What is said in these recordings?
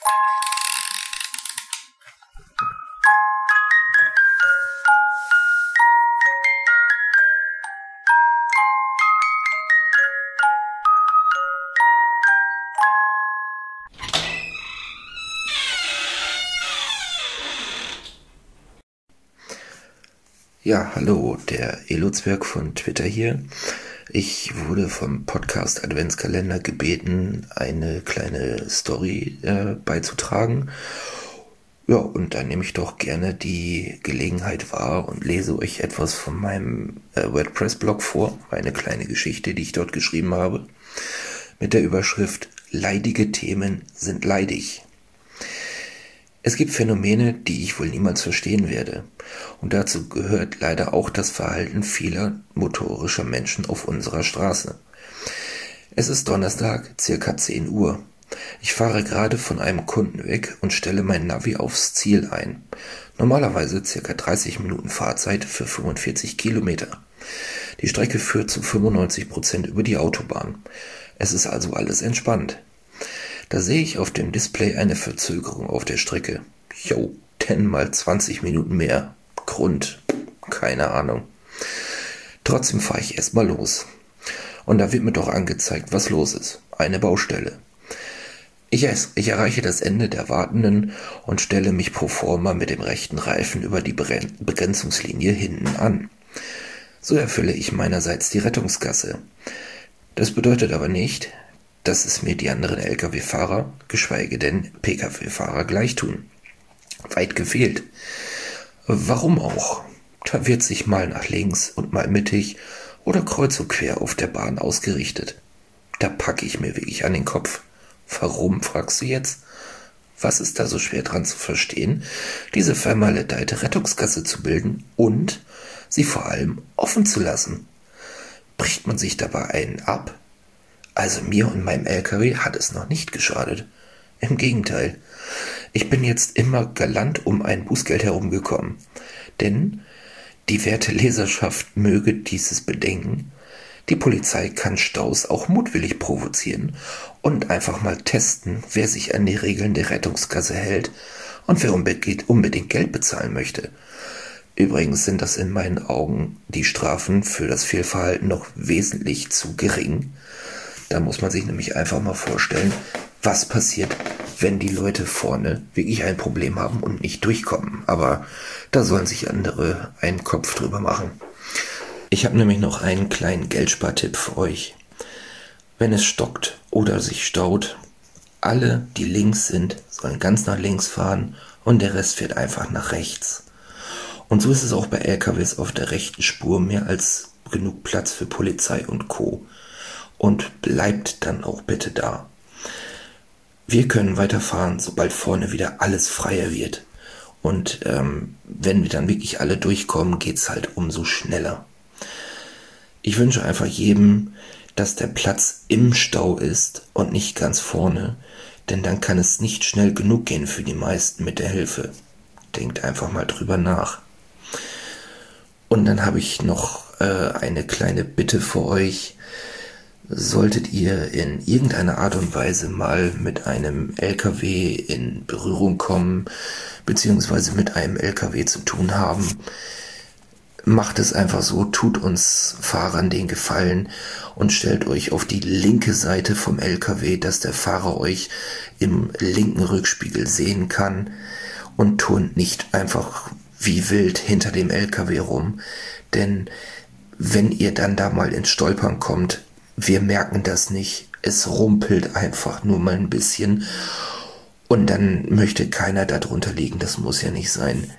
Ja, hallo, der Elo-Zwerg von Twitter hier. Ich wurde vom Podcast Adventskalender gebeten, eine kleine Story beizutragen. Ja, und da nehme ich doch gerne die Gelegenheit wahr und lese euch etwas von meinem WordPress-Blog vor, eine kleine Geschichte, die ich dort geschrieben habe, mit der Überschrift "Leidige Themen sind leidig". Es gibt Phänomene, die ich wohl niemals verstehen werde. Und dazu gehört leider auch das Verhalten vieler motorischer Menschen auf unserer Straße. Es ist Donnerstag, circa 10 Uhr. Ich fahre gerade von einem Kunden weg und stelle mein Navi aufs Ziel ein. Normalerweise circa 30 Minuten Fahrzeit für 45 Kilometer. Die Strecke führt zu 95% über die Autobahn. Es ist also alles entspannt. Da sehe ich auf dem Display eine Verzögerung auf der Strecke. 10 mal 20 Minuten mehr. Grund, keine Ahnung. Trotzdem fahre ich erstmal los. Und da wird mir doch angezeigt, was los ist. Eine Baustelle. Ich erreiche das Ende der Wartenden und stelle mich pro forma mit dem rechten Reifen über die Begrenzungslinie hinten an. So erfülle ich meinerseits die Rettungsgasse. Das bedeutet aber nicht, dass es mir die anderen Lkw-Fahrer, geschweige denn Pkw-Fahrer gleich tun. Weit gefehlt. Warum auch? Da wird sich mal nach links und mal mittig oder kreuz und quer auf der Bahn ausgerichtet. Da packe ich mir wirklich an den Kopf. Warum, fragst du jetzt? Was ist da so schwer dran zu verstehen, diese vermaledeite Rettungsgasse zu bilden und sie vor allem offen zu lassen? Bricht man sich dabei einen ab? Also mir und meinem LKW hat es noch nicht geschadet. Im Gegenteil. Ich bin jetzt immer galant um ein Bußgeld herumgekommen. Denn die werte Leserschaft möge dieses bedenken. Die Polizei kann Staus auch mutwillig provozieren und einfach mal testen, wer sich an die Regeln der Rettungsgasse hält und wer unbedingt Geld bezahlen möchte. Übrigens sind das in meinen Augen die Strafen für das Fehlverhalten noch wesentlich zu gering. Da muss man sich nämlich einfach mal vorstellen, was passiert, wenn die Leute vorne wirklich ein Problem haben und nicht durchkommen. Aber da sollen sich andere einen Kopf drüber machen. Ich habe nämlich noch einen kleinen Geldspartipp für euch. Wenn es stockt oder sich staut, alle, die links sind, sollen ganz nach links fahren und der Rest fährt einfach nach rechts. Und so ist es auch bei LKWs auf der rechten Spur mehr als genug Platz für Polizei und Co. Und bleibt dann auch bitte da. Wir können weiterfahren, sobald vorne wieder alles freier wird. Und wenn wir dann wirklich alle durchkommen, geht's halt umso schneller. Ich wünsche einfach jedem, dass der Platz im Stau ist und nicht ganz vorne, denn dann kann es nicht schnell genug gehen für die meisten mit der Hilfe. Denkt einfach mal drüber nach. Und dann habe ich noch eine kleine Bitte für euch. Solltet ihr in irgendeiner Art und Weise mal mit einem LKW in Berührung kommen, beziehungsweise mit einem LKW zu tun haben, macht es einfach so, tut uns Fahrern den Gefallen und stellt euch auf die linke Seite vom LKW, dass der Fahrer euch im linken Rückspiegel sehen kann und turnt nicht einfach wie wild hinter dem LKW rum, denn wenn ihr dann da mal ins Stolpern kommt, wir merken das nicht, es rumpelt einfach nur mal ein bisschen und dann möchte keiner da drunter liegen, das muss ja nicht sein.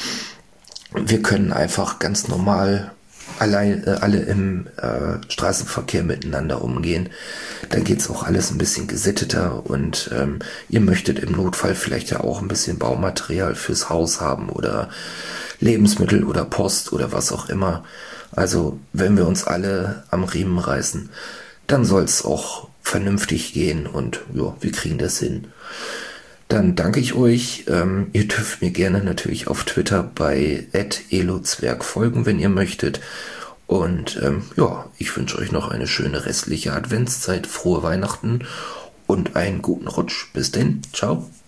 Wir können einfach ganz normal alle im Straßenverkehr miteinander umgehen. Da geht's auch alles ein bisschen gesitteter und ihr möchtet im Notfall vielleicht ja auch ein bisschen Baumaterial fürs Haus haben oder Lebensmittel oder Post oder was auch immer. Also wenn wir uns alle am Riemen reißen, dann soll es auch vernünftig gehen und ja, wir kriegen das hin. Dann danke ich euch. Ihr dürft mir gerne natürlich auf Twitter bei @elozwerg folgen, wenn ihr möchtet. Und ja, ich wünsche euch noch eine schöne restliche Adventszeit, frohe Weihnachten und einen guten Rutsch. Bis denn, ciao.